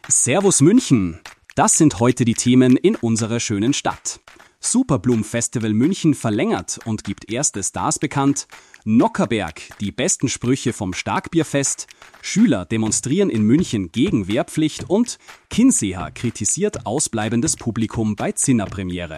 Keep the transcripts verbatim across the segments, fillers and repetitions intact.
Servus München! Das sind heute die Themen in unserer schönen Stadt. Superbloom Festival München verlängert und gibt erste Stars bekannt. Nockherberg, die besten Sprüche vom Starkbierfest. Schüler demonstrieren in München gegen Wehrpflicht und Kinseher kritisiert ausbleibendes Publikum bei Zinner-Premiere.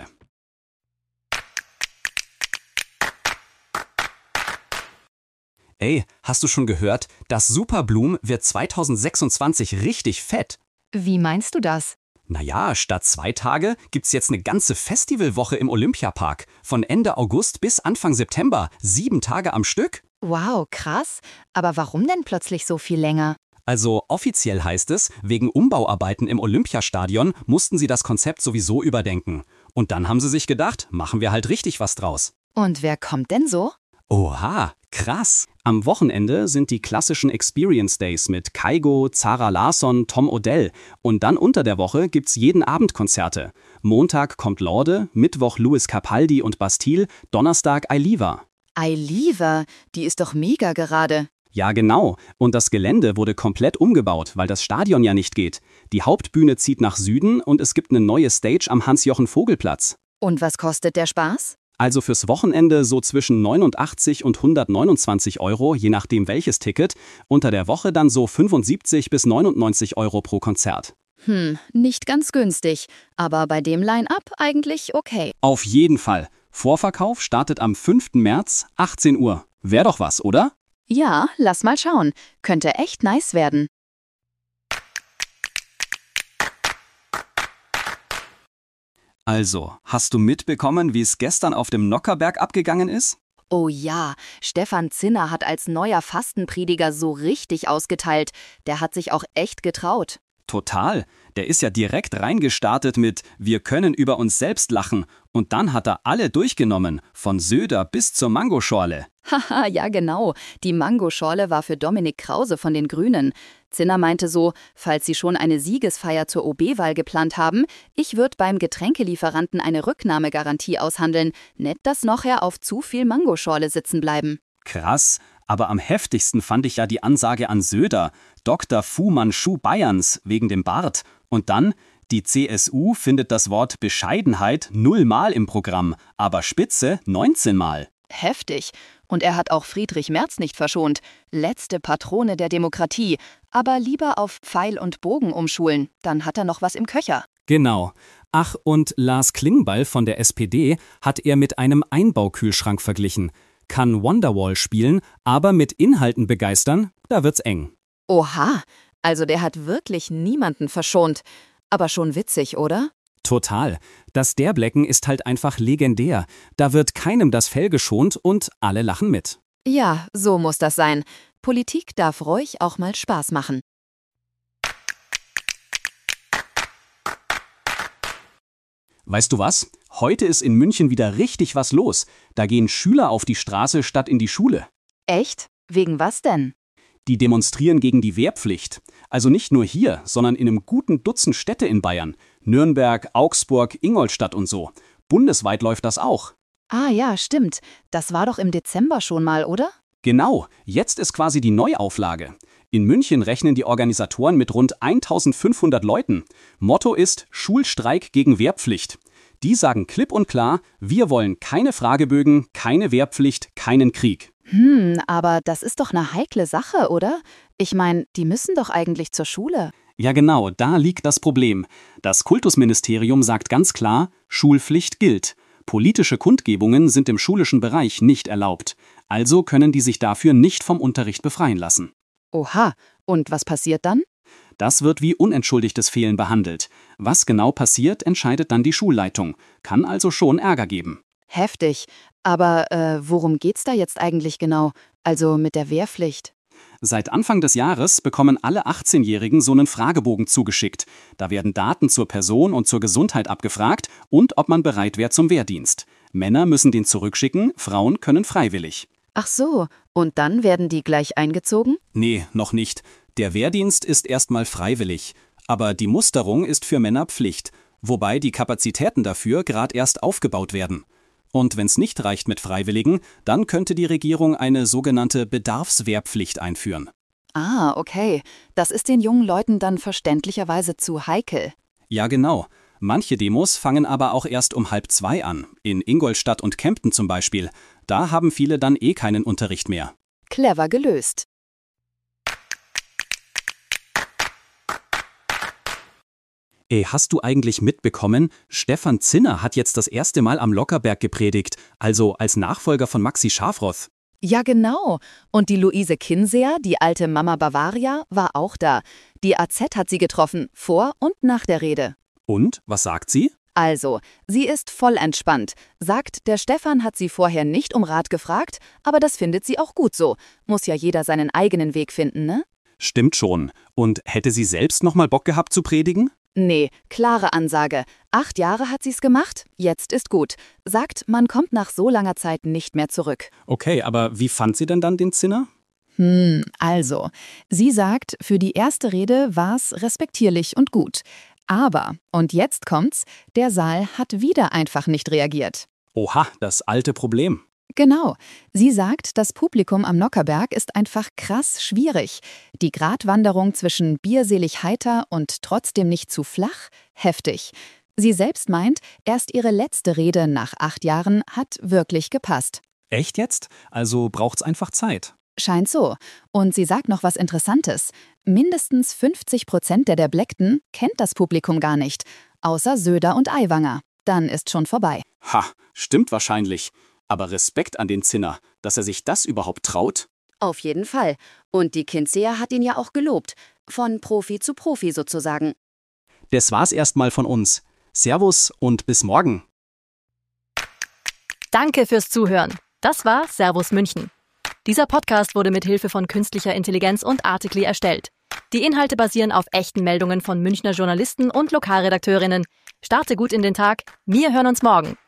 Ey, hast du schon gehört? Das Superbloom wird zweitausendsechsundzwanzig richtig fett. Wie meinst du das? Naja, statt zwei Tage gibt's jetzt eine ganze Festivalwoche im Olympiapark. Von Ende August bis Anfang September. Sieben Tage am Stück. Wow, krass. Aber warum denn plötzlich so viel länger? Also offiziell heißt es, wegen Umbauarbeiten im Olympiastadion mussten sie das Konzept sowieso überdenken. Und dann haben sie sich gedacht, machen wir halt richtig was draus. Und wer kommt denn so? Oha, krass. Am Wochenende sind die klassischen Experience Days mit Kygo, Zara Larsson, Tom Odell. Und dann unter der Woche gibt's jeden Abend Konzerte. Montag kommt Lorde, Mittwoch Louis Capaldi und Bastille, Donnerstag Ailiva. Ailiva, die ist doch mega gerade. Ja, genau. Und das Gelände wurde komplett umgebaut, weil das Stadion ja nicht geht. Die Hauptbühne zieht nach Süden und es gibt eine neue Stage am Hans-Jochen-Vogel-Platz. Und was kostet der Spaß? Also fürs Wochenende so zwischen neunundachtzig und hundertneunundzwanzig Euro, je nachdem welches Ticket. Unter der Woche dann so fünfundsiebzig bis neunundneunzig Euro pro Konzert. Hm, nicht ganz günstig. Aber bei dem Line-Up eigentlich okay. Auf jeden Fall. Vorverkauf startet am fünften März, achtzehn Uhr. Wär doch was, oder? Ja, lass mal schauen. Könnte echt nice werden. Also, hast du mitbekommen, wie es gestern auf dem Nockherberg abgegangen ist? Oh ja, Stefan Zinner hat als neuer Fastenprediger so richtig ausgeteilt. Der hat sich auch echt getraut. Total. Der ist ja direkt reingestartet mit „Wir können über uns selbst lachen" und dann hat er alle durchgenommen, von Söder bis zur Mangoschorle. Haha, ja genau. Die Mangoschorle war für Dominik Krause von den Grünen. Zinner meinte so, falls Sie schon eine Siegesfeier zur O B-Wahl geplant haben, ich würde beim Getränkelieferanten eine Rücknahmegarantie aushandeln. Nicht, dass nachher auf zu viel Mangoschorle sitzen bleiben. Krass, aber am heftigsten fand ich ja die Ansage an Söder, Doktor Fu Manchu Bayerns, wegen dem Bart. Und dann, die C S U findet das Wort Bescheidenheit nullmal im Programm, aber Spitze neunzehnmal. Heftig. Und er hat auch Friedrich Merz nicht verschont. Letzte Patrone der Demokratie. Aber lieber auf Pfeil und Bogen umschulen. Dann hat er noch was im Köcher. Genau. Ach, und Lars Klingbeil von der S P D hat er mit einem Einbaukühlschrank verglichen. Kann Wonderwall spielen, aber mit Inhalten begeistern, da wird's eng. Oha, also der hat wirklich niemanden verschont. Aber schon witzig, oder? Total. Das Derblecken ist halt einfach legendär. Da wird keinem das Fell geschont und alle lachen mit. Ja, so muss das sein. Politik darf ruhig auch mal Spaß machen. Weißt du was? Heute ist in München wieder richtig was los. Da gehen Schüler auf die Straße statt in die Schule. Echt? Wegen was denn? Die demonstrieren gegen die Wehrpflicht. Also nicht nur hier, sondern in einem guten Dutzend Städte in Bayern. Nürnberg, Augsburg, Ingolstadt und so. Bundesweit läuft das auch. Ah ja, stimmt. Das war doch im Dezember schon mal, oder? Genau, jetzt ist quasi die Neuauflage. In München rechnen die Organisatoren mit rund eintausendfünfhundert Leuten. Motto ist Schulstreik gegen Wehrpflicht. Die sagen klipp und klar, wir wollen keine Fragebögen, keine Wehrpflicht, keinen Krieg. Hm, aber das ist doch eine heikle Sache, oder? Ich meine, die müssen doch eigentlich zur Schule. Ja genau, da liegt das Problem. Das Kultusministerium sagt ganz klar, Schulpflicht gilt. Politische Kundgebungen sind im schulischen Bereich nicht erlaubt. Also können die sich dafür nicht vom Unterricht befreien lassen. Oha, und was passiert dann? Das wird wie unentschuldigtes Fehlen behandelt. Was genau passiert, entscheidet dann die Schulleitung. Kann also schon Ärger geben. Heftig. Aber äh, worum geht's da jetzt eigentlich genau? Also mit der Wehrpflicht? Seit Anfang des Jahres bekommen alle achtzehnjährigen so einen Fragebogen zugeschickt. Da werden Daten zur Person und zur Gesundheit abgefragt und ob man bereit wäre zum Wehrdienst. Männer müssen den zurückschicken, Frauen können freiwillig. Ach so, und dann werden die gleich eingezogen? Nee, noch nicht. Der Wehrdienst ist erstmal freiwillig. Aber die Musterung ist für Männer Pflicht. Wobei die Kapazitäten dafür gerade erst aufgebaut werden. Und wenn es nicht reicht mit Freiwilligen, dann könnte die Regierung eine sogenannte Bedarfswehrpflicht einführen. Ah, okay. Das ist den jungen Leuten dann verständlicherweise zu heikel. Ja, genau. Manche Demos fangen aber auch erst um halb zwei an. In Ingolstadt und Kempten zum Beispiel. Da haben viele dann eh keinen Unterricht mehr. Clever gelöst. Ey, hast du eigentlich mitbekommen, Stefan Zinner hat jetzt das erste Mal am Lockerberg gepredigt, also als Nachfolger von Maxi Schafroth. Ja, genau. Und die Luise Kinseer, die alte Mama Bavaria, war auch da. Die A Z hat sie getroffen, vor und nach der Rede. Und, was sagt sie? Also, sie ist voll entspannt. Sagt, der Stefan hat sie vorher nicht um Rat gefragt, aber das findet sie auch gut so. Muss ja jeder seinen eigenen Weg finden, ne? Stimmt schon. Und hätte sie selbst noch mal Bock gehabt zu predigen? Nee, klare Ansage. Acht Jahre hat sie's gemacht, jetzt ist gut. Sagt, man kommt nach so langer Zeit nicht mehr zurück. Okay, aber wie fand sie denn dann den Zinner? Hm, also, sie sagt, für die erste Rede war's respektierlich und gut. Aber, und jetzt kommt's, der Saal hat wieder einfach nicht reagiert. Oha, das alte Problem. Genau. Sie sagt, das Publikum am Nockherberg ist einfach krass schwierig. Die Gratwanderung zwischen bierselig heiter und trotzdem nicht zu flach, heftig. Sie selbst meint, erst ihre letzte Rede nach acht Jahren hat wirklich gepasst. Echt jetzt? Also braucht's einfach Zeit. Scheint so. Und sie sagt noch was Interessantes. Mindestens fünfzig Prozent der Derbleckten kennt das Publikum gar nicht. Außer Söder und Aiwanger. Dann ist schon vorbei. Ha, stimmt wahrscheinlich. Aber Respekt an den Zinner, dass er sich das überhaupt traut. Auf jeden Fall. Und die Kinseer hat ihn ja auch gelobt. Von Profi zu Profi sozusagen. Das war's erstmal von uns. Servus und bis morgen. Danke fürs Zuhören. Das war Servus München. Dieser Podcast wurde mit Hilfe von künstlicher Intelligenz und Articly erstellt. Die Inhalte basieren auf echten Meldungen von Münchner Journalisten und Lokalredakteurinnen. Starte gut in den Tag. Wir hören uns morgen.